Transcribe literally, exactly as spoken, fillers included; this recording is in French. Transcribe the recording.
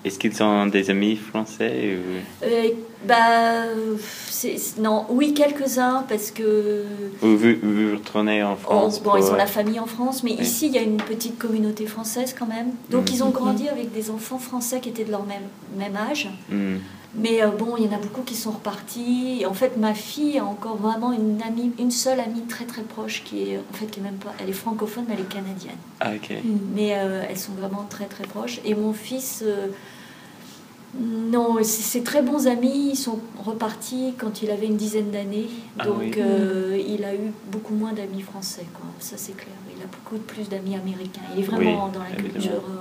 Est-ce qu'ils ont des amis français ou... Euh, bah, c'est, non, oui, quelques-uns, parce que... Ou vous, vous retournez en France oh, bon, pour... ils ont la famille en France, mais oui. Ici, il y a une petite communauté française quand même. Donc, mm. ils ont grandi Mm. avec des enfants français qui étaient de leur même, même âge. Mm. Mais euh, bon, il y en a beaucoup qui sont repartis. Et en fait, ma fille a encore vraiment une amie, une seule amie très très proche qui est, en fait, qui est même pas, elle est francophone, mais elle est canadienne. Ah, ok. Mais euh, elles sont vraiment très très proches. Et mon fils, euh, non, ses très bons amis, ils sont repartis quand il avait une dizaine d'années. Ah, Donc, oui. euh, il a eu beaucoup moins d'amis français, quoi. Ça c'est clair. Il a beaucoup plus d'amis américains. Il est vraiment Oui, dans la évidemment. culture